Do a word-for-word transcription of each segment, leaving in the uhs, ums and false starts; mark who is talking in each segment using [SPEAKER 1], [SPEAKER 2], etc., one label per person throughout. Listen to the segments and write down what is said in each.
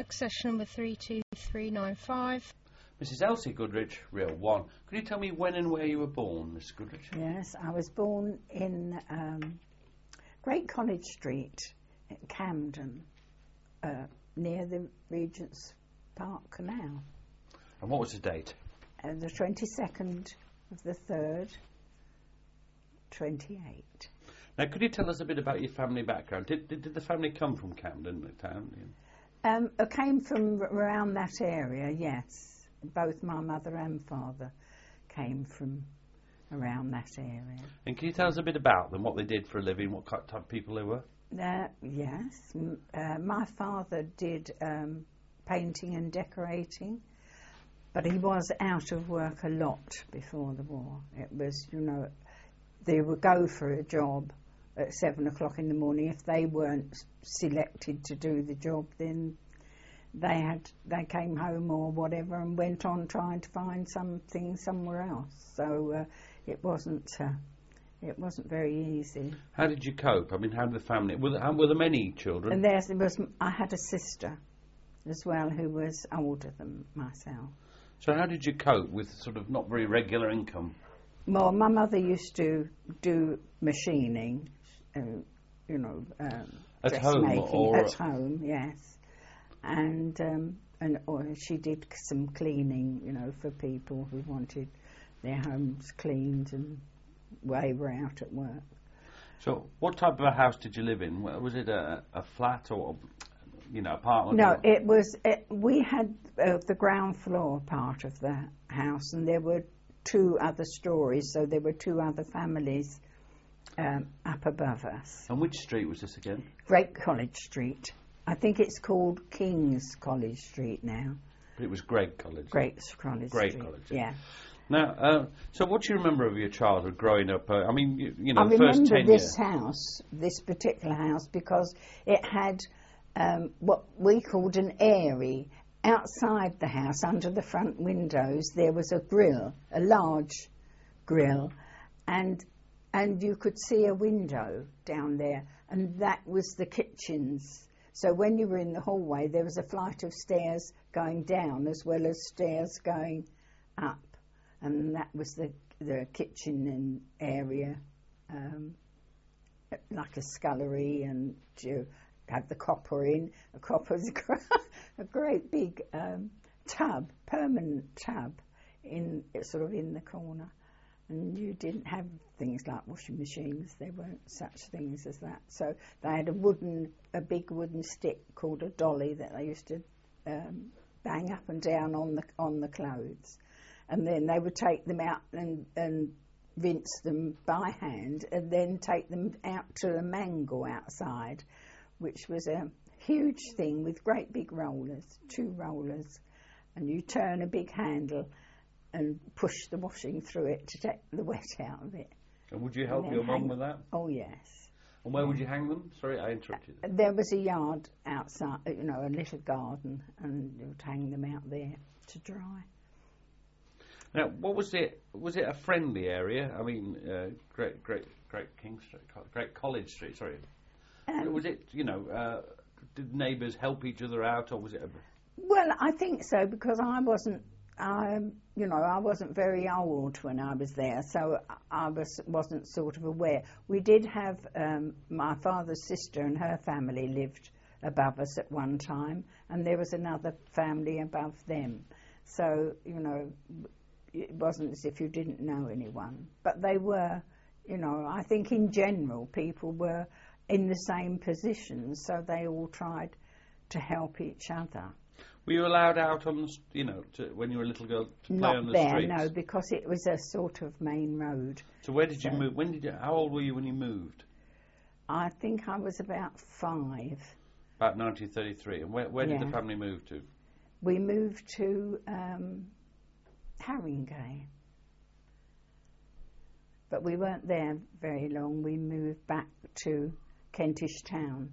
[SPEAKER 1] Accession number three two three nine five.
[SPEAKER 2] Missus Elsie Goodrich, real one. Could you tell me when and where you were born, Miss Goodrich?
[SPEAKER 3] Yes, I was born in um, Great College Street, at Camden, uh, near the Regent's Park Canal.
[SPEAKER 2] And what was the date?
[SPEAKER 3] Uh, the twenty-second of the third, twenty-eight.
[SPEAKER 2] Now, could you tell us a bit about your family background? Did, did, did the family come from Camden, the town?
[SPEAKER 3] Um, I came from around that area, yes. Both my mother and father came from around that area.
[SPEAKER 2] And can you tell us a bit about them, what they did for a living, what type of people they were?
[SPEAKER 3] Uh, yes. M- uh, my father did um, painting and decorating, but he was out of work a lot before the war. It was, you know, they would go for a job at seven o'clock in the morning. If they weren't selected to do the job, then they had they came home or whatever and went on trying to find something somewhere else. So uh, it wasn't uh, it wasn't very easy.
[SPEAKER 2] How did you cope? I mean, how did the family? Were there, were there many children?
[SPEAKER 3] And there was I had a sister as well who was older than myself.
[SPEAKER 2] So how did you cope with sort of not very regular income?
[SPEAKER 3] Well, my mother used to do machining, uh, you know, um,
[SPEAKER 2] at home or
[SPEAKER 3] at home, yes. And um, and or she did some cleaning, you know, for people who wanted their homes cleaned and they were out at work.
[SPEAKER 2] So, what type of a house did you live in? Was it a, a flat or, you know, apartment?
[SPEAKER 3] No,
[SPEAKER 2] or?
[SPEAKER 3] it was. It, we had uh, the ground floor part of the house, and there were two other stories, so there were two other families um, up above us.
[SPEAKER 2] And which street was this again?
[SPEAKER 3] Great College Street. I think it's called King's College Street now.
[SPEAKER 2] But it was Great College.
[SPEAKER 3] Great College
[SPEAKER 2] Great
[SPEAKER 3] Street.
[SPEAKER 2] College.
[SPEAKER 3] Yeah.
[SPEAKER 2] Now, uh, so what do you remember of your childhood growing up? Uh, I mean, you, you know,
[SPEAKER 3] I
[SPEAKER 2] the first ten
[SPEAKER 3] remember this
[SPEAKER 2] years.
[SPEAKER 3] house, this particular house, because it had um, what we called an airy. Outside the house, under the front windows, there was a grill, a large grill, and and you could see a window down there, and that was the kitchens. So when you were in the hallway, there was a flight of stairs going down as well as stairs going up, and that was the the kitchen and area, um, like a scullery, and you had the copper in. A copper's a great big um, tub, permanent tub, in sort of in the corner. And you didn't have things like washing machines. There weren't such things as that. So they had a wooden, a big wooden stick called a dolly that they used to um, bang up and down on the on the clothes, and then they would take them out and and rinse them by hand, and then take them out to a mangle outside, which was a huge thing with great big rollers, two rollers, and you turn a big handle and push the washing through it to take the wet out of it.
[SPEAKER 2] And would you help your mum with that?
[SPEAKER 3] Oh, yes.
[SPEAKER 2] And where yeah. would you hang them? Sorry, I interrupted.
[SPEAKER 3] There was a yard outside, you know, a little garden, and you would hang them out there to dry.
[SPEAKER 2] Now, what was it? Was it a friendly area? I mean, uh, Great, Great, Great King Street, Great College Street. Sorry. Um, was it? You know, uh, did neighbours help each other out, or was it? A...
[SPEAKER 3] Well, I think so, because I wasn't. I, you know, I wasn't very old when I was there, so I was, wasn't sort of aware. We did have um, my father's sister and her family lived above us at one time, and there was another family above them. So, you know, it wasn't as if you didn't know anyone. But they were, you know, I think in general people were in the same positions, so they all tried to help each other.
[SPEAKER 2] Were you allowed out on, the, you know, to, when you were a little girl, to play
[SPEAKER 3] Not
[SPEAKER 2] on the
[SPEAKER 3] there,
[SPEAKER 2] streets?
[SPEAKER 3] no, because it was a sort of main road.
[SPEAKER 2] So where did you
[SPEAKER 3] so
[SPEAKER 2] move? When did you? How old were you when you moved?
[SPEAKER 3] I think I was about five.
[SPEAKER 2] About nineteen thirty-three. And where, where
[SPEAKER 3] yeah.
[SPEAKER 2] did the family move to?
[SPEAKER 3] We moved to um, Haringey. But we weren't there very long. We moved back to Kentish Town.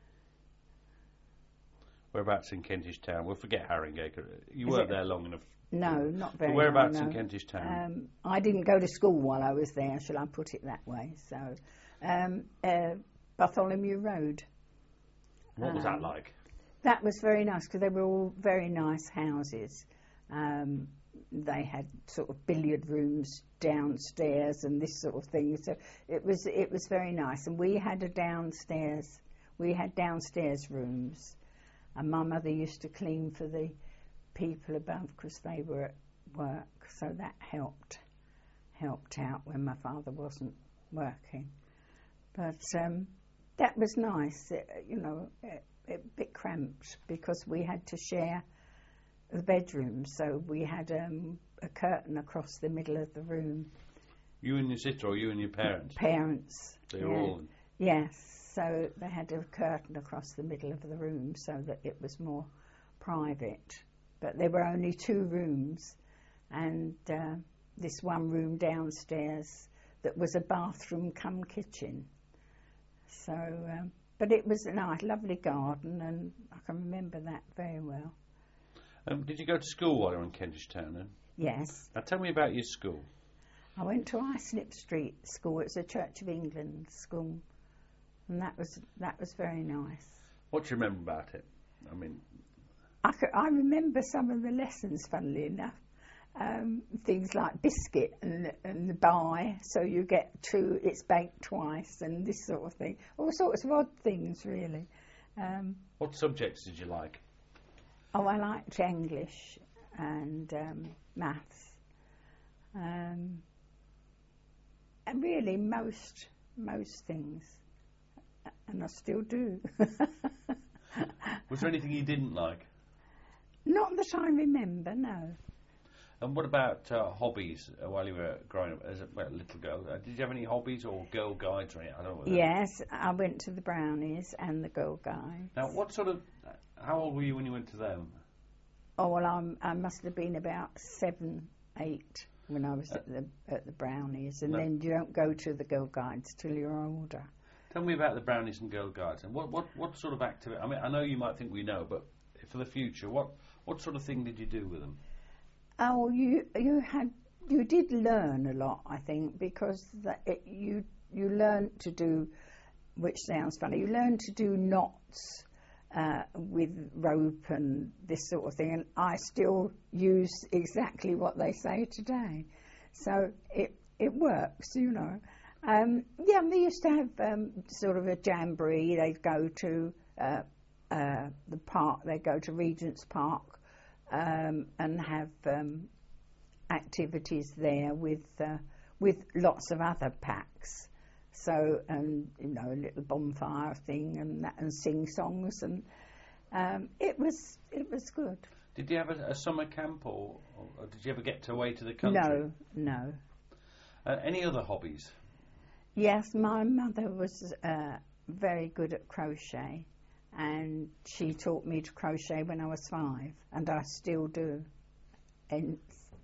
[SPEAKER 2] Whereabouts in Kentish Town? We'll forget Haringey. You weren't there long enough.
[SPEAKER 3] No, not very
[SPEAKER 2] but whereabouts
[SPEAKER 3] long,
[SPEAKER 2] in
[SPEAKER 3] no.
[SPEAKER 2] Kentish Town?
[SPEAKER 3] Um, I didn't go to school while I was there, shall I put it that way. So, um, uh, Bartholomew Road.
[SPEAKER 2] What was
[SPEAKER 3] um,
[SPEAKER 2] that like?
[SPEAKER 3] that was very nice because they were all very nice houses. Um, they had sort of billiard rooms downstairs and this sort of thing. So it was it was very nice. And we had a downstairs. We had downstairs rooms, and my mother used to clean for the people above because they were at work. So that helped helped out when my father wasn't working. But um, that was nice. It, you know, it, it, a bit cramped because we had to share the bedroom, so we had um, a curtain across the middle of the room.
[SPEAKER 2] You and your sister, or you and your parents?
[SPEAKER 3] Parents.
[SPEAKER 2] They were
[SPEAKER 3] yeah.
[SPEAKER 2] all...
[SPEAKER 3] Yes, so they had a curtain across the middle of the room so that it was more private. But there were only two rooms, and uh, this one room downstairs that was a bathroom cum kitchen. So, um, but it was a nice, lovely garden, and I can remember that very well.
[SPEAKER 2] Um, did you go to school while you were in Kentish Town then?
[SPEAKER 3] Yes.
[SPEAKER 2] Now tell me about your school.
[SPEAKER 3] I went to Islip Street School. It's a Church of England school, and that was that was very nice.
[SPEAKER 2] What do you remember about it? I mean,
[SPEAKER 3] I, could, I remember some of the lessons, funnily enough. Um, things like biscuit and, and the buy, so you get two, it's baked twice, and this sort of thing. All sorts of odd things, really. Um,
[SPEAKER 2] what subjects did you like?
[SPEAKER 3] Oh, I liked English and um, maths, um, and really most most things, and I still do.
[SPEAKER 2] Was there anything you didn't like?
[SPEAKER 3] Not that I remember, no.
[SPEAKER 2] And what about uh, hobbies uh, while you were growing up as a well, little girl? Uh, did you have any hobbies or girl guides or anything? I don't know.
[SPEAKER 3] Yes, I went to the Brownies and the Girl Guides.
[SPEAKER 2] Now, what sort of... How old were you when you went to them?
[SPEAKER 3] Oh, well, I'm, I must have been about seven, eight when I was uh, at the at the Brownies. And no. Then you don't go to the Girl Guides till you're older.
[SPEAKER 2] Tell me about the Brownies and Girl Guides. And what, what, what sort of activity... I mean, I know you might think we know, but for the future, what, what sort of thing did you do with them?
[SPEAKER 3] Oh, you you had you did learn a lot, I think, because that it, you you learned to do, which sounds funny, you learned to do knots uh, with rope and this sort of thing, and I still use exactly what they say today, so it it works, you know. Um, yeah, they used to have um, sort of a jamboree. They'd go to uh, uh, the park. They'd go to Regent's Park. Um, and have um, activities there with uh, with lots of other packs. So, and you know, a little bonfire thing and that, and sing songs, and um, it was it was good.
[SPEAKER 2] Did you have a, a summer camp, or, or did you ever get away to the country?
[SPEAKER 3] No, no.
[SPEAKER 2] Uh, any other hobbies?
[SPEAKER 3] Yes, my mother was uh, very good at crochet. And she taught me to crochet when I was five, and I still do. And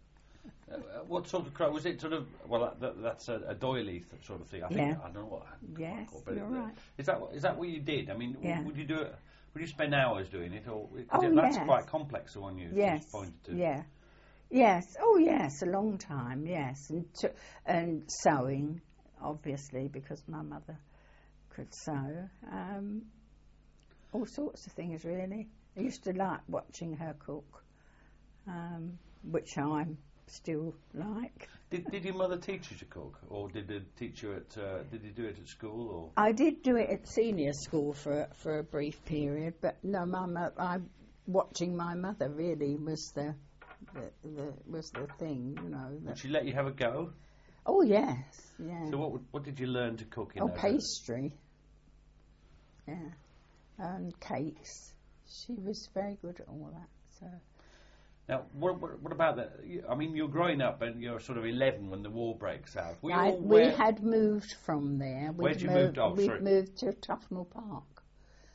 [SPEAKER 2] uh, what sort of crochet was it? Sort of well, that, that's a, a doily sort of thing. I think
[SPEAKER 3] yeah.
[SPEAKER 2] I don't know what.
[SPEAKER 3] Yes,
[SPEAKER 2] call, but
[SPEAKER 3] you're
[SPEAKER 2] it,
[SPEAKER 3] right.
[SPEAKER 2] Is that is that what you did? I mean,
[SPEAKER 3] yeah.
[SPEAKER 2] would you do it? Would you spend hours doing it, or
[SPEAKER 3] oh,
[SPEAKER 2] it, that's
[SPEAKER 3] yes.
[SPEAKER 2] quite complex? The one you
[SPEAKER 3] yes.
[SPEAKER 2] just pointed to.
[SPEAKER 3] Yeah. Yes. Oh, yes. A long time. Yes, and to, and sewing, obviously, because my mother could sew. Um, All sorts of things, really. I used to like watching her cook, um, which I still like.
[SPEAKER 2] Did Did your mother teach you to cook, or did it teach you at? Uh, did you do it at school, or?
[SPEAKER 3] I did do it at senior school for for a brief period, but no, my mo- I watching my mother really was the, the, the was the thing, you know.
[SPEAKER 2] Did she let you have a go?
[SPEAKER 3] Oh yes, yeah.
[SPEAKER 2] So what would, what did you learn to cook in?
[SPEAKER 3] Oh,
[SPEAKER 2] those
[SPEAKER 3] pastry. Days? Yeah. And cakes. She was very good at all that. So.
[SPEAKER 2] Now, what, what, what about that? I mean, you're growing up and you're sort of eleven when the war breaks out.
[SPEAKER 3] We, I, we had moved from there. We'd
[SPEAKER 2] Where'd you
[SPEAKER 3] moved,
[SPEAKER 2] moved? Oh,
[SPEAKER 3] we'd
[SPEAKER 2] sorry.
[SPEAKER 3] moved to Tufnell Park,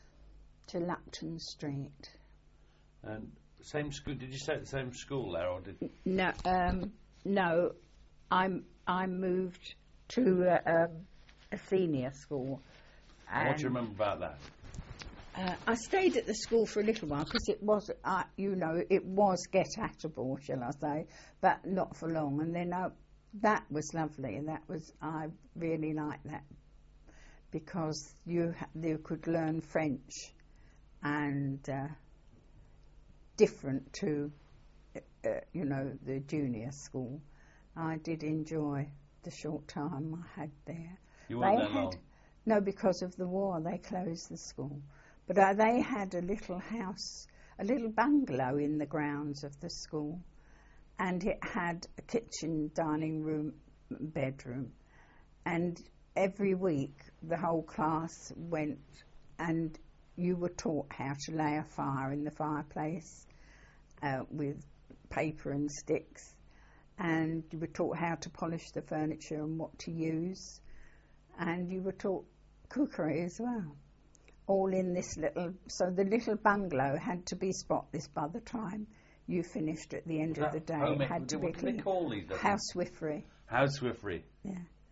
[SPEAKER 3] to Lupton Street.
[SPEAKER 2] And same school? Did you stay at the same school there, or did?
[SPEAKER 3] No, um, no. I'm I moved to uh, um, a senior school.
[SPEAKER 2] And what do you remember about that?
[SPEAKER 3] Uh, I stayed at the school for a little while because it was, uh, you know, it was get-atable, shall I say, but not for long. And then uh, that was lovely, and that was, I really liked that because you ha- you could learn French and uh, different to, uh, you know, the junior school. I did enjoy the short time I had there.
[SPEAKER 2] You weren't
[SPEAKER 3] they
[SPEAKER 2] there
[SPEAKER 3] had,
[SPEAKER 2] long?
[SPEAKER 3] No, because of the war, they closed the school. But uh, they had a little house, a little bungalow in the grounds of the school, and it had a kitchen, dining room, bedroom, and every week the whole class went and you were taught how to lay a fire in the fireplace uh, with paper and sticks, and you were taught how to polish the furniture and what to use, and you were taught cookery as well, all in this little, so the little bungalow had to be spotless by the time you finished at the end
[SPEAKER 2] Was
[SPEAKER 3] of the
[SPEAKER 2] that
[SPEAKER 3] day.
[SPEAKER 2] home
[SPEAKER 3] It
[SPEAKER 2] ec-
[SPEAKER 3] had to
[SPEAKER 2] what
[SPEAKER 3] be
[SPEAKER 2] do they
[SPEAKER 3] clean.
[SPEAKER 2] call these little-
[SPEAKER 3] Housewifery.
[SPEAKER 2] Housewifery.
[SPEAKER 3] Yeah.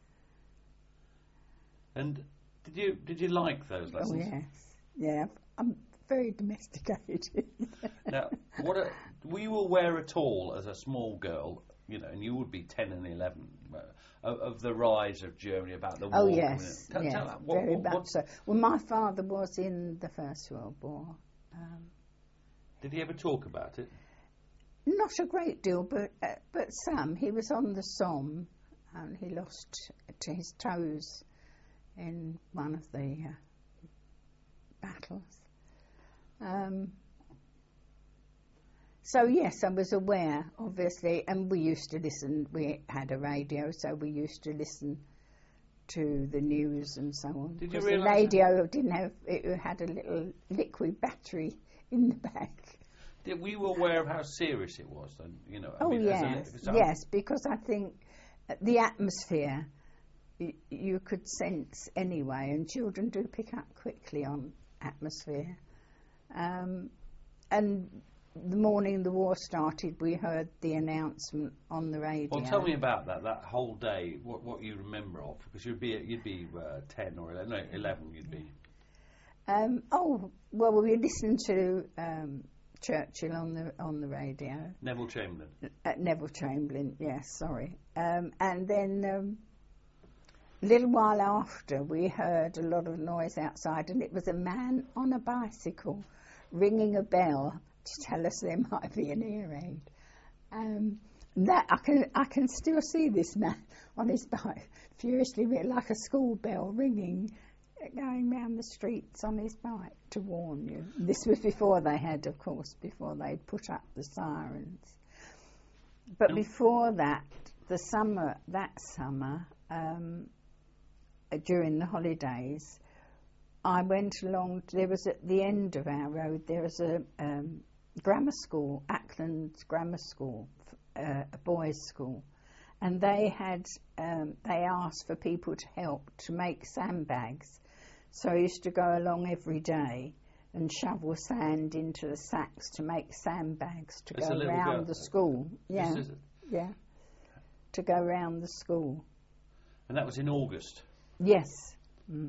[SPEAKER 2] And did you did you like those
[SPEAKER 3] Oh
[SPEAKER 2] lessons?
[SPEAKER 3] yes. Yeah. I'm very domesticated.
[SPEAKER 2] Now, what a, were you aware at all as a small girl, you know, and you would be ten and eleven, uh, of, of the rise of Germany, about the war?
[SPEAKER 3] Oh
[SPEAKER 2] coming
[SPEAKER 3] yes,
[SPEAKER 2] in? Tell-
[SPEAKER 3] yes,
[SPEAKER 2] tell- what-
[SPEAKER 3] very
[SPEAKER 2] what-
[SPEAKER 3] much
[SPEAKER 2] what-
[SPEAKER 3] so. Well, my father was in the First World War. Um,
[SPEAKER 2] Did he ever talk about it?
[SPEAKER 3] not a great deal, but uh, but some. He was on the Somme, and he lost to his toes in one of the uh, battles. Um, so yes, I was aware, obviously, and we used to listen. We had a radio, so we used to listen to the news and so on.
[SPEAKER 2] Did you
[SPEAKER 3] Because the
[SPEAKER 2] realise
[SPEAKER 3] radio didn't have, it had a little liquid battery in the back.
[SPEAKER 2] Did, were you aware of how serious it was? Then, you know. I
[SPEAKER 3] Oh
[SPEAKER 2] mean, as a
[SPEAKER 3] yes,
[SPEAKER 2] li- so-
[SPEAKER 3] yes, because I think the atmosphere y- you could sense anyway, and children do pick up quickly on atmosphere. Um, and the morning the war started, we heard the announcement on the radio.
[SPEAKER 2] Well, tell me about that. That whole day. What what you remember of? Because you'd be you'd be uh, ten or eleven. No, eleven. You'd be.
[SPEAKER 3] Um, oh well, we listened to um, Churchill on the on the radio.
[SPEAKER 2] Neville Chamberlain.
[SPEAKER 3] Uh, Neville Chamberlain, yes, sorry. Um, and then um, a little while after, we heard a lot of noise outside, and it was a man on a bicycle ringing a bell to tell us there might be an air raid. Um, that I can I can still see this man on his bike, furiously ri- like a school bell ringing, going round the streets on his bike to warn you. This was before they had, of course, before they'd put up the sirens. But
[SPEAKER 2] No.
[SPEAKER 3] before that, the summer, that summer, um, uh, during the holidays, I went along, there was at the end of our road, there was a um, grammar school, Ackland's Grammar School, uh, a boys' school. And they had, um, they asked for people to help to make sandbags. So I used to go along every day and shovel sand into the sacks to make sandbags to
[SPEAKER 2] As a
[SPEAKER 3] go
[SPEAKER 2] little
[SPEAKER 3] round
[SPEAKER 2] girl?
[SPEAKER 3] the school. Yeah,
[SPEAKER 2] This is-
[SPEAKER 3] yeah. To go round the school.
[SPEAKER 2] and that was in August.
[SPEAKER 3] Yes. Mm.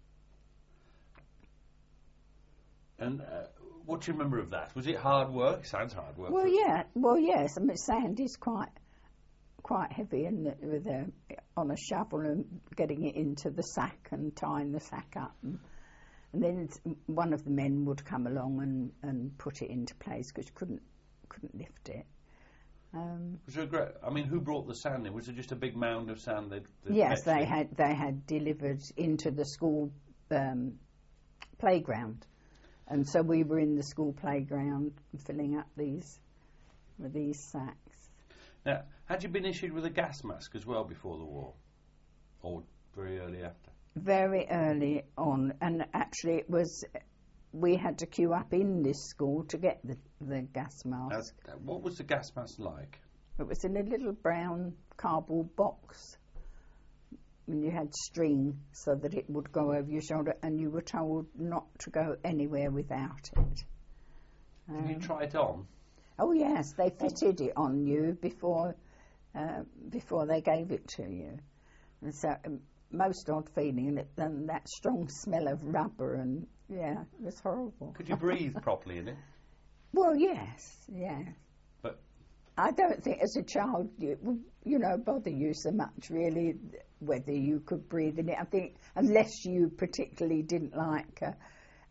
[SPEAKER 2] And uh, what do you remember of that? Was it hard work? Sounds hard work.
[SPEAKER 3] Well,
[SPEAKER 2] for-
[SPEAKER 3] yeah. Well, yes. I mean, sand is quite quite heavy, and with a on a shovel and getting it into the sack and tying the sack up, and, and then it's- one of the men would come along and, and put it into place because you couldn't couldn't lift it. Um,
[SPEAKER 2] Was there a great, I mean, who brought the sand in? Was it just a big mound of sand? They'd, they'd
[SPEAKER 3] yes,
[SPEAKER 2] fetched
[SPEAKER 3] they
[SPEAKER 2] in?
[SPEAKER 3] had they had delivered into the school um, playground, and so we were in the school playground filling up these with these sacks.
[SPEAKER 2] Now, had you been issued with a gas mask as well before the war, or very early after?
[SPEAKER 3] Very early on, and actually it was, we had to queue up in this school to get the, the gas mask.
[SPEAKER 2] Uh, what was the gas mask like?
[SPEAKER 3] It was in a little brown cardboard box, and you had string so that it would go over your shoulder, and you were told not to go anywhere without it.
[SPEAKER 2] Did you
[SPEAKER 3] Um,
[SPEAKER 2] try it on?
[SPEAKER 3] Oh yes, they fitted it on you before uh, before they gave it to you. And so, um, most odd feeling, and, it, and that strong smell of rubber, and yeah, it was horrible.
[SPEAKER 2] Could you breathe properly in it?
[SPEAKER 3] Well, yes, yeah.
[SPEAKER 2] But
[SPEAKER 3] I don't think as a child it would, you know, bother you so much really whether you could breathe in it. I think unless you particularly didn't like uh,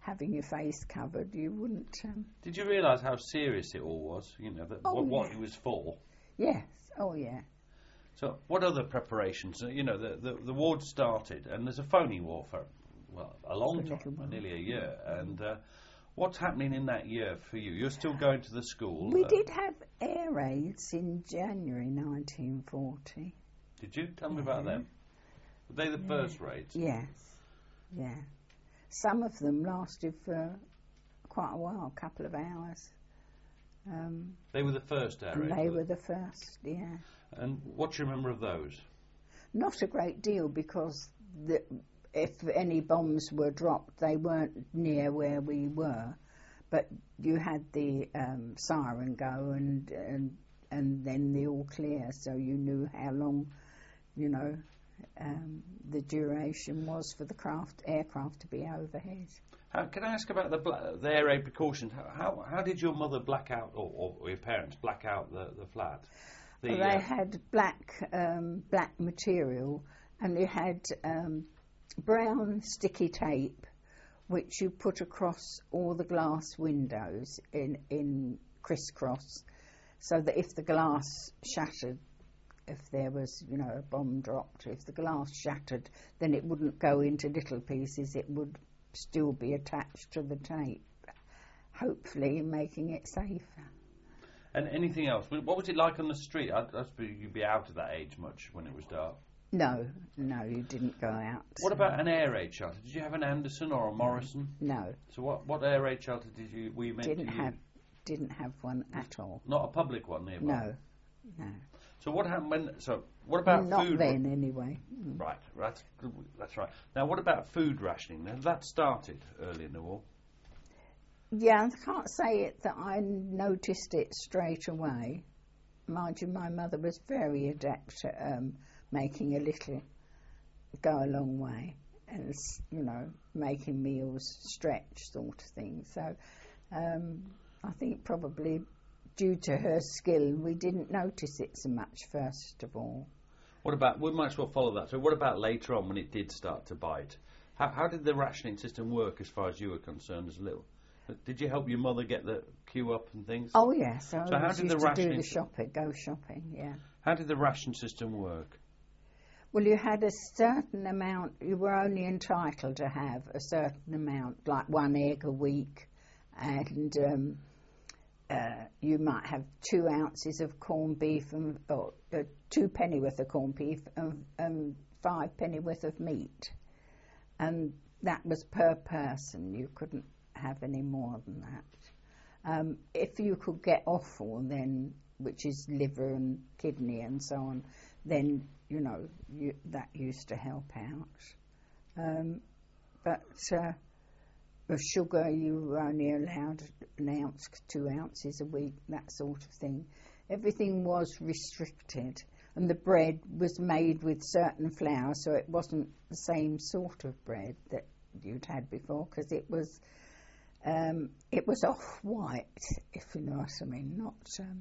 [SPEAKER 3] having your face covered. You wouldn't. Um,
[SPEAKER 2] Did you realise how serious it all was? You know, that,
[SPEAKER 3] Oh,
[SPEAKER 2] what, what
[SPEAKER 3] yeah.
[SPEAKER 2] it was for?
[SPEAKER 3] yes. Oh, yeah.
[SPEAKER 2] So, what other preparations? Uh, You know, the, the the ward started, and there's a phony war for well a long
[SPEAKER 3] For a little
[SPEAKER 2] time,
[SPEAKER 3] while.
[SPEAKER 2] nearly a year. And uh, what's happening in that year for you? You're still going to the school.
[SPEAKER 3] We
[SPEAKER 2] uh,
[SPEAKER 3] did have air raids in January nineteen forty.
[SPEAKER 2] Did you tell me about
[SPEAKER 3] Yeah.
[SPEAKER 2] them? Were they the
[SPEAKER 3] Yeah.
[SPEAKER 2] first raids?
[SPEAKER 3] Yes. Yeah. Some of them lasted for quite a while, a couple of hours. Um,
[SPEAKER 2] They were the first air
[SPEAKER 3] and
[SPEAKER 2] raids.
[SPEAKER 3] they
[SPEAKER 2] were
[SPEAKER 3] were the first, yeah.
[SPEAKER 2] And what do you remember of those?
[SPEAKER 3] Not a great deal because the, if any bombs were dropped, they weren't near where we were. But you had the um, siren go and, and and then the all clear, so you knew how long, you know, um, the duration was for the craft aircraft to be overhead.
[SPEAKER 2] How, can I ask about the, bla- the air raid precautions? How, how how did your mother black out, or, or your parents black out the, the flat? The,
[SPEAKER 3] Well, they
[SPEAKER 2] uh,
[SPEAKER 3] had black um, black material, and you had um, brown sticky tape, which you put across all the glass windows in in crisscross, so that if the glass shattered, if there was, you know, a bomb dropped, if the glass shattered, then it wouldn't go into little pieces. It would still be attached to the tape, hopefully making it safer.
[SPEAKER 2] And anything else? What was it like on the street? I, I suppose you'd be out of that age much when it was dark.
[SPEAKER 3] No, no, you didn't go out.
[SPEAKER 2] What about an air raid shelter? Did you have an Anderson or a Morrison?
[SPEAKER 3] No,
[SPEAKER 2] So what, what air raid shelter did you we meant
[SPEAKER 3] didn't
[SPEAKER 2] to use?
[SPEAKER 3] have, didn't have one at all.
[SPEAKER 2] Not a public one nearby.
[SPEAKER 3] No, no,
[SPEAKER 2] So what happened when? So what about
[SPEAKER 3] not
[SPEAKER 2] food?
[SPEAKER 3] then anyway. Mm.
[SPEAKER 2] Right, right, that's right. Now what about food rationing? Now, that started early in the war.
[SPEAKER 3] Yeah, I can't say it that I noticed it straight away. Mind you, my mother was very adept at um, making a little go a long way, and s- you know, making meals stretch sort of thing. So um, I think probably due to her skill, we didn't notice it so much first of all.
[SPEAKER 2] What about? We might as well follow that. So what about later on when it did start to bite? How, how did the rationing system work as far as you were concerned as little? Did you help your mother get the queue up and things?
[SPEAKER 3] Oh yes, I
[SPEAKER 2] So how
[SPEAKER 3] always
[SPEAKER 2] did the
[SPEAKER 3] used to do
[SPEAKER 2] rationing
[SPEAKER 3] the
[SPEAKER 2] s-
[SPEAKER 3] shopping, go shopping. Yeah.
[SPEAKER 2] How did the ration system work?
[SPEAKER 3] Well, you had a certain amount, you were only entitled to have a certain amount, like one egg a week, and um, uh, you might have two ounces of corned beef, and or, uh, two pennyworth of corned beef, and, and five pennyworth of meat. And that was per person, you couldn't have any more than that. Um, if you could get offal, then, which is liver and kidney and so on, then, you know, you, that used to help out. Um, but uh, with sugar, you were only allowed an ounce, two ounces a week, that sort of thing. Everything was restricted, and the bread was made with certain flour, so it wasn't the same sort of bread that you'd had before, because it was um, it was off-white, if you know what I mean, not... Um,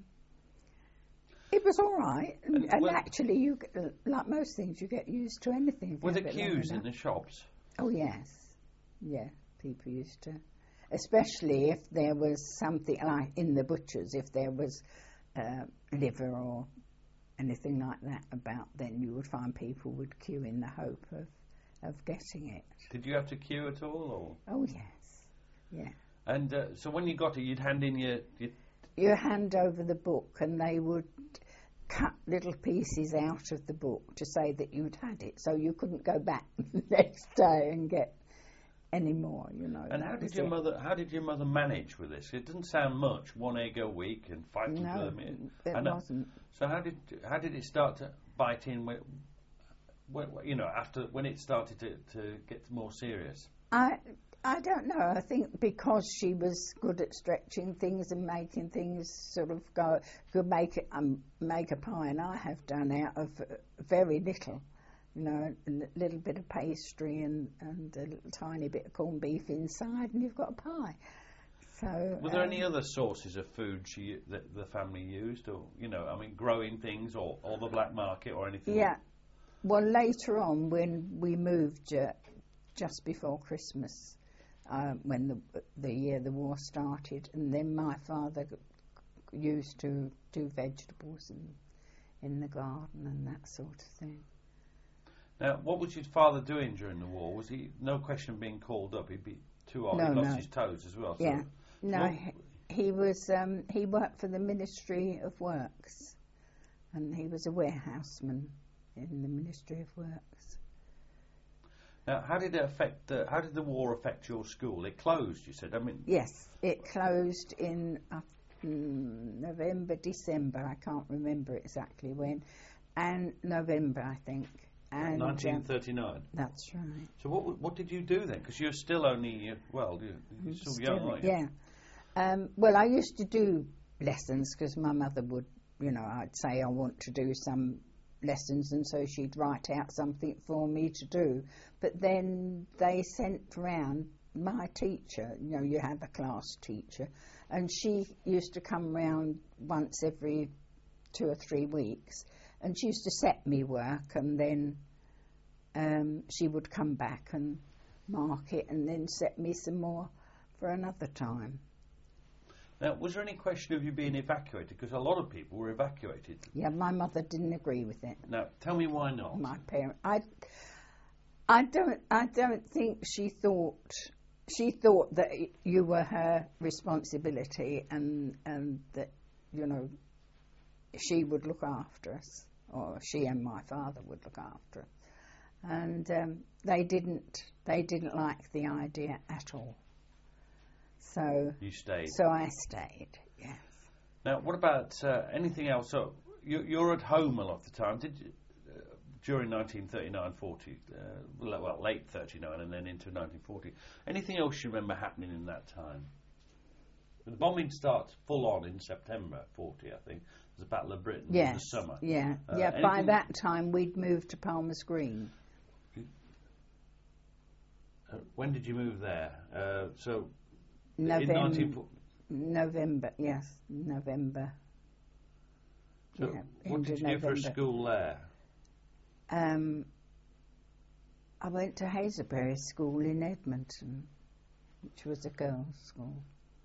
[SPEAKER 3] It was all right, and,
[SPEAKER 2] And
[SPEAKER 3] and
[SPEAKER 2] well-
[SPEAKER 3] actually, you get- like most things, you get used to anything. if you
[SPEAKER 2] Were there
[SPEAKER 3] have it long
[SPEAKER 2] queues in
[SPEAKER 3] enough.
[SPEAKER 2] the shops?
[SPEAKER 3] Oh yes, yeah. People used to, especially if there was something like in the butchers, if there was uh, liver or anything like that about, then you would find people would queue in the hope of of getting it.
[SPEAKER 2] Did you have to queue at all? Or?
[SPEAKER 3] Oh yes, yeah.
[SPEAKER 2] And uh, so when you got it, you'd hand in your, your
[SPEAKER 3] You hand over the book, and they would cut little pieces out of the book to say that you'd had it, so you couldn't go back the next day and get any more, you know.
[SPEAKER 2] And
[SPEAKER 3] that
[SPEAKER 2] how did
[SPEAKER 3] was
[SPEAKER 2] your
[SPEAKER 3] it.
[SPEAKER 2] mother? How did your mother manage with this? It doesn't sound much. One egg a week and fighting for
[SPEAKER 3] No,
[SPEAKER 2] them. in-
[SPEAKER 3] it
[SPEAKER 2] and, uh,
[SPEAKER 3] wasn't.
[SPEAKER 2] So how did how did it start to bite in? Where, where, you know, after when it started to, to get more serious.
[SPEAKER 3] I I don't know. I think because she was good at stretching things and making things sort of go, could make it um, make a pie, and I have done out of uh, very little. You know, a li- little bit of pastry and, and a little tiny bit of corned beef inside, and you've got a pie. So,
[SPEAKER 2] Were there
[SPEAKER 3] um,
[SPEAKER 2] any other sources of food she that the family used, or you know, I mean, growing things, or, or the black market, or anything?
[SPEAKER 3] Yeah. Well, later on, when we moved uh, just before Christmas, uh, when the the year the war started, and then my father used to do vegetables in, in the garden and that sort of thing.
[SPEAKER 2] Now, what was your father doing during the war? Was he, no question of being called up, he'd be too old,
[SPEAKER 3] No,
[SPEAKER 2] he lost
[SPEAKER 3] no.
[SPEAKER 2] his toes as well. So
[SPEAKER 3] Yeah, no,
[SPEAKER 2] what-
[SPEAKER 3] he, he was um, he worked for the Ministry of Works, and he was a warehouseman in the Ministry of Works.
[SPEAKER 2] Now, how did it affect? The, how did the war affect your school? It closed, you said. I mean,
[SPEAKER 3] Yes, it closed in uh, mm, November, December. I can't remember exactly when, and November, I think. And
[SPEAKER 2] nineteen
[SPEAKER 3] um,
[SPEAKER 2] thirty-nine.
[SPEAKER 3] that's right.
[SPEAKER 2] So what w- what did you do then? Because you're still only uh, well, you're, you're still, young,
[SPEAKER 3] Still-
[SPEAKER 2] aren't you?
[SPEAKER 3] Yeah. Um, well, I used to do lessons because my mother would, you know, I'd say I want to do some lessons, and so she'd write out something for me to do. But then they sent round my teacher, you know, you have a class teacher, and she used to come round once every two or three weeks, and she used to set me work, and then um, she would come back and mark it and then set me some more for another time.
[SPEAKER 2] Now, was there any question of you being evacuated? Because a lot of people were evacuated.
[SPEAKER 3] Yeah, my mother didn't agree with it.
[SPEAKER 2] Now, tell me why not?
[SPEAKER 3] My parent, I, I don't, I don't think she thought. She thought that you were her responsibility, and and that, you know, she would look after us, or she and my father would look after us. And um, they didn't. They didn't like the idea at all. So
[SPEAKER 2] You stayed.
[SPEAKER 3] so I stayed. Yes.
[SPEAKER 2] Now, what about uh, anything else? So you, you're at home a lot of the time. Did you, uh, during nineteen thirty-nine forty, uh, well, late thirty-nine and then into nineteen forty. Anything else you remember happening in that time? The bombing starts full on in September forty, I think. There's a Battle of Britain in
[SPEAKER 3] Yes.
[SPEAKER 2] the summer.
[SPEAKER 3] Yeah.
[SPEAKER 2] Uh,
[SPEAKER 3] yeah. By
[SPEAKER 2] anything-
[SPEAKER 3] that time, we'd moved to Palmer's Green.
[SPEAKER 2] Uh, when did you move there? Uh, so in
[SPEAKER 3] November.
[SPEAKER 2] nineteen forty.
[SPEAKER 3] November. Yes, November.
[SPEAKER 2] So
[SPEAKER 3] yeah,
[SPEAKER 2] what
[SPEAKER 3] end
[SPEAKER 2] did
[SPEAKER 3] of
[SPEAKER 2] you do for a
[SPEAKER 3] November.
[SPEAKER 2] school there?
[SPEAKER 3] Um, I went to Hazelberry School in Edmonton, which was a girls' school.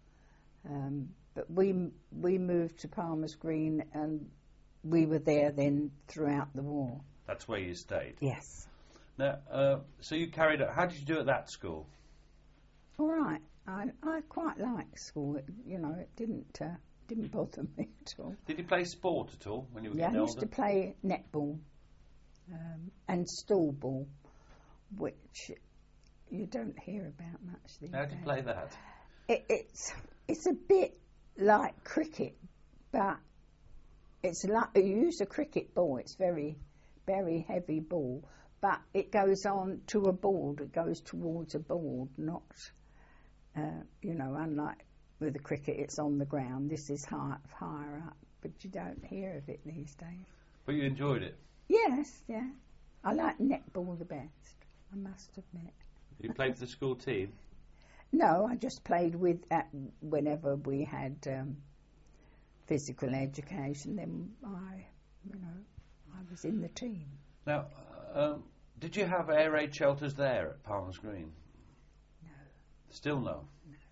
[SPEAKER 3] Um, but we we moved to Palmer's Green, and we were there then throughout the war.
[SPEAKER 2] That's where you stayed.
[SPEAKER 3] Yes.
[SPEAKER 2] Now, uh, so you carried out. How did you do at that school?
[SPEAKER 3] All right. I I quite liked school. It, you know, it didn't uh, didn't bother me at all.
[SPEAKER 2] Did you play sport at all when you were
[SPEAKER 3] Yeah, I
[SPEAKER 2] getting
[SPEAKER 3] used
[SPEAKER 2] older?
[SPEAKER 3] to play netball um, and stool ball, which you don't hear about much these
[SPEAKER 2] How
[SPEAKER 3] days.
[SPEAKER 2] did you play that?
[SPEAKER 3] It, it's it's a bit like cricket, but it's like you use a cricket ball. It's very very heavy ball, but it goes on to a board. It goes towards a board, not uh, you know, unlike with the cricket, it's on the ground. This is high, higher up, but you don't hear of it these days.
[SPEAKER 2] But you enjoyed it.
[SPEAKER 3] Yes, yeah. I like netball the best, I must admit.
[SPEAKER 2] You played for the school team.
[SPEAKER 3] No, I just played with at whenever we had um, physical education. Then I, you know, I was in the team.
[SPEAKER 2] Now, um, did you have air raid shelters there at Palmer's Green?
[SPEAKER 3] No,
[SPEAKER 2] Still no.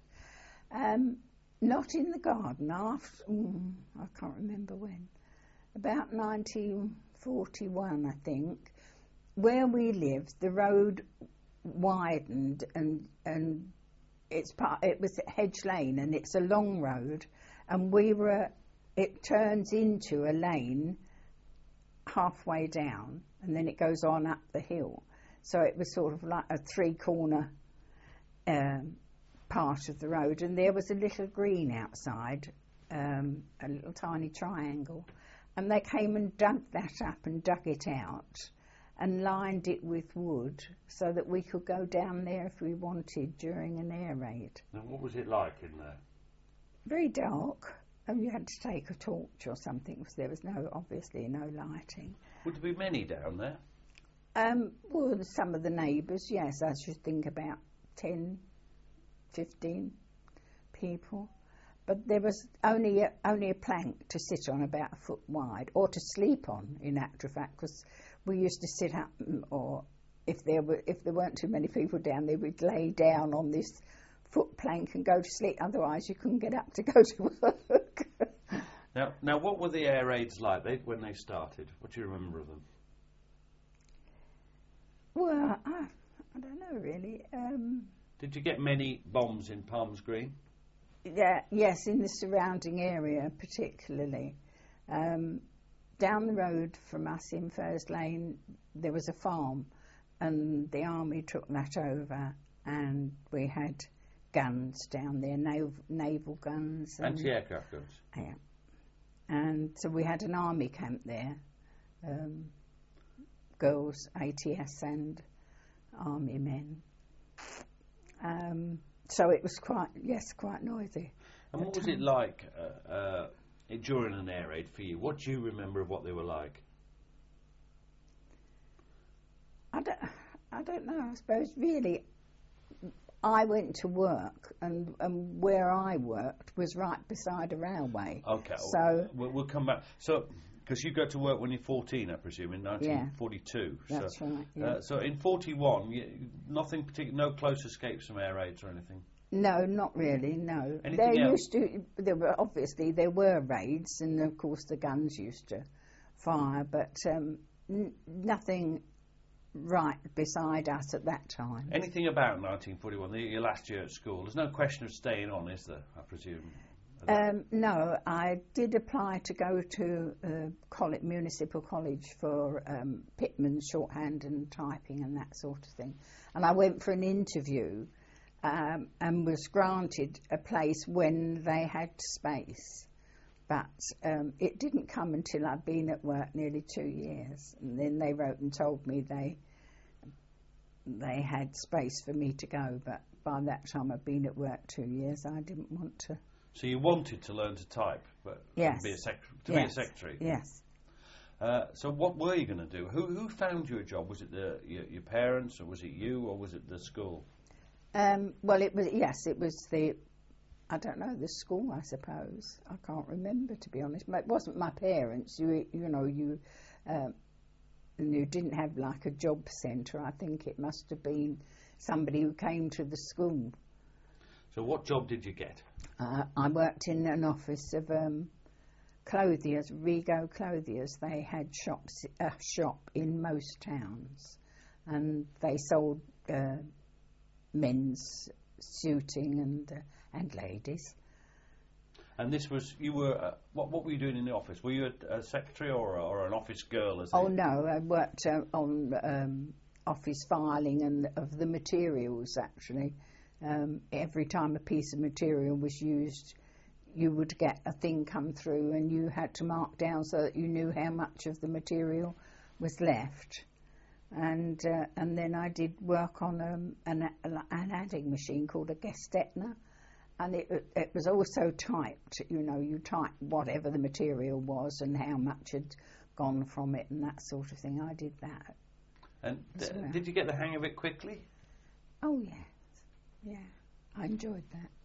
[SPEAKER 3] um, not in the garden. After mm, I can't remember when. About nineteen forty-one, I think. Where we lived, the road widened, and and it's part. It was at Hedge Lane, and it's a long road, and we were. It turns into a lane halfway down, and then it goes on up the hill. So it was sort of like a three-corner um, part of the road, and there was a little green outside, um, a little tiny triangle, and they came and dug that up and dug it out and lined it with wood so that we could go down there if we wanted during an air raid.
[SPEAKER 2] Now, what was it like in there?
[SPEAKER 3] Very dark, and you had to take a torch or something because there was no, obviously, no lighting.
[SPEAKER 2] Would there be many down there?
[SPEAKER 3] Um, well, some of the neighbours, yes, I should think about ten, fifteen people. But there was only a, only a plank to sit on about a foot wide, or to sleep on, in actual fact, because we used to sit up, mm, or if there were if there weren't too many people down there, we'd lay down on this foot plank and go to sleep. Otherwise, you couldn't get up to go to work.
[SPEAKER 2] Now, now, what were the air raids like they, when they started? What do you remember of them?
[SPEAKER 3] Well, I, I don't know really. Um,
[SPEAKER 2] Did you get many bombs in Palms Green?
[SPEAKER 3] yeah, yes, in the surrounding area particularly. Um, down the road from us in Furs Lane, there was a farm, and the army took that over, and we had guns down there, nav- naval guns. And,
[SPEAKER 2] Anti-aircraft guns?
[SPEAKER 3] Yeah. And so we had an army camp there, um, girls, A T S and army men. Um, so it was quite, yes, quite noisy.
[SPEAKER 2] And what was it like uh, uh, during an air raid for you? What do you remember of what they were like?
[SPEAKER 3] I don't, I don't know, I suppose really I went to work, and, and where I worked was right beside a railway.
[SPEAKER 2] Okay,
[SPEAKER 3] so
[SPEAKER 2] we'll, we'll come back. So, because you got to work when you're fourteen, I presume, in nineteen forty-two.
[SPEAKER 3] Yeah, that's
[SPEAKER 2] so,
[SPEAKER 3] right. Yeah.
[SPEAKER 2] Uh, so in forty-one, you, nothing particular, no close escapes from air raids or anything.
[SPEAKER 3] No, not really. No,
[SPEAKER 2] Anything
[SPEAKER 3] there
[SPEAKER 2] else?
[SPEAKER 3] used to. There were obviously there were raids, and of course the guns used to fire, but um, n- nothing right beside us at that time.
[SPEAKER 2] Anything about nineteen forty-one? The, your last year at school. There's no question of staying on, is there? I presume.
[SPEAKER 3] Um, no, I did apply to go to uh, college, Municipal College for um, Pitman shorthand and typing and that sort of thing. And I went for an interview um, and was granted a place when they had space. But um, it didn't come until I'd been at work nearly two years. And then they wrote and told me they they had space for me to go. But by that time I'd been at work two years. I didn't want to.
[SPEAKER 2] So you wanted to learn to type, but
[SPEAKER 3] Yes.
[SPEAKER 2] to be a, sec- to
[SPEAKER 3] yes.
[SPEAKER 2] be a secretary.
[SPEAKER 3] Yes.
[SPEAKER 2] Uh, so what were you going to do? Who who found you a job? Was it the your, your parents, or was it you, or was it the school?
[SPEAKER 3] Um, well, it was, yes, it was the, I don't know, the school, I suppose. I can't remember, to be honest. But it wasn't my parents. You you know, you um, you didn't have like a job centre. I think it must have been somebody who came to the school.
[SPEAKER 2] So what job did you get?
[SPEAKER 3] Uh, I worked in an office of um, clothiers, Rego Clothiers. They had shops, a shop in most towns, and they sold uh, men's suiting and uh, and ladies.
[SPEAKER 2] And this was, you were, uh, what what were you doing in the office? Were you a, a secretary or, a, or an office girl? As
[SPEAKER 3] Oh
[SPEAKER 2] they...
[SPEAKER 3] no, I worked uh, on um, office filing and of the materials actually. Um, every time a piece of material was used, you would get a thing come through and you had to mark down so that you knew how much of the material was left. And uh, and then I did work on um, an, an adding machine called a Gestetner, and it, it was also typed. You know, you typed whatever the material was and how much had gone from it and that sort of thing. I did that.
[SPEAKER 2] And
[SPEAKER 3] as
[SPEAKER 2] uh,
[SPEAKER 3] well.
[SPEAKER 2] did you get the hang of it quickly?
[SPEAKER 3] Oh yes, yeah, I enjoyed that.